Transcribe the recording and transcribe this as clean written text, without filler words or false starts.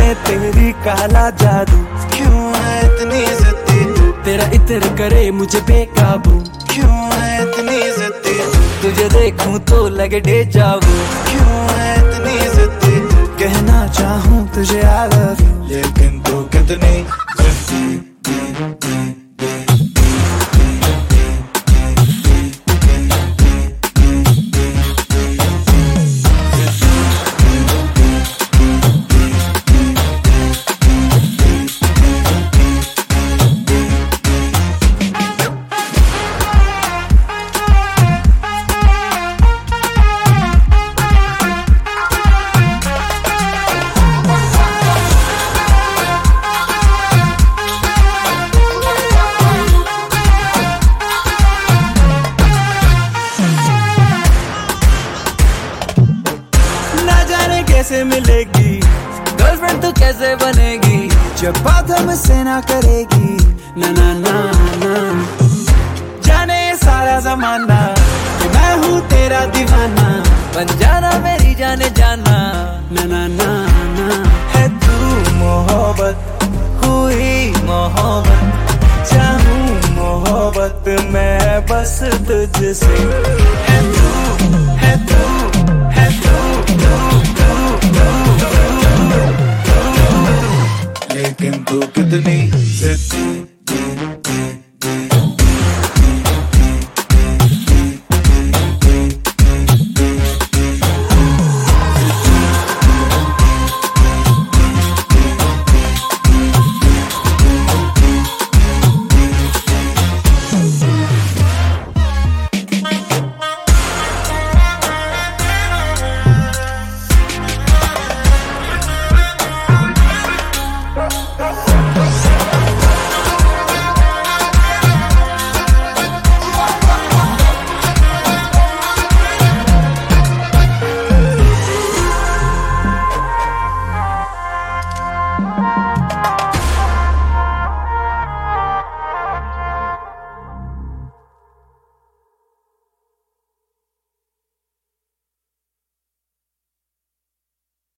में तेरी काला जादू, क्यों है इतनी जिद्दी तू, तेरा इत्र करे मुझे बेकाबू, क्यों है इतनी जिद्दी तू, तुझे देखूं तो लगे डेजा वू, क्यों है इतनी जिद्दी तू, कहना चाहूं तुझे I love you, लेकिन तू कितनी जिद्दी। कैसे मिलेगी गर्लफ्रेंड तो कैसे बनेगी, जब बात हमसे ना करेगी, ना ना ना ना। जाने सारा जमाना कि मैं हूँ तेरा दीवाना, बन जाना मेरी जाने जाना, ना ना ना ना। है तू मोहब्बत, हुई मोहब्बत, चाहूँ मोहब्बत मैं बस तुझसे, है तू, है तू, है तू, लेकिन तू कितनी जिद्दी।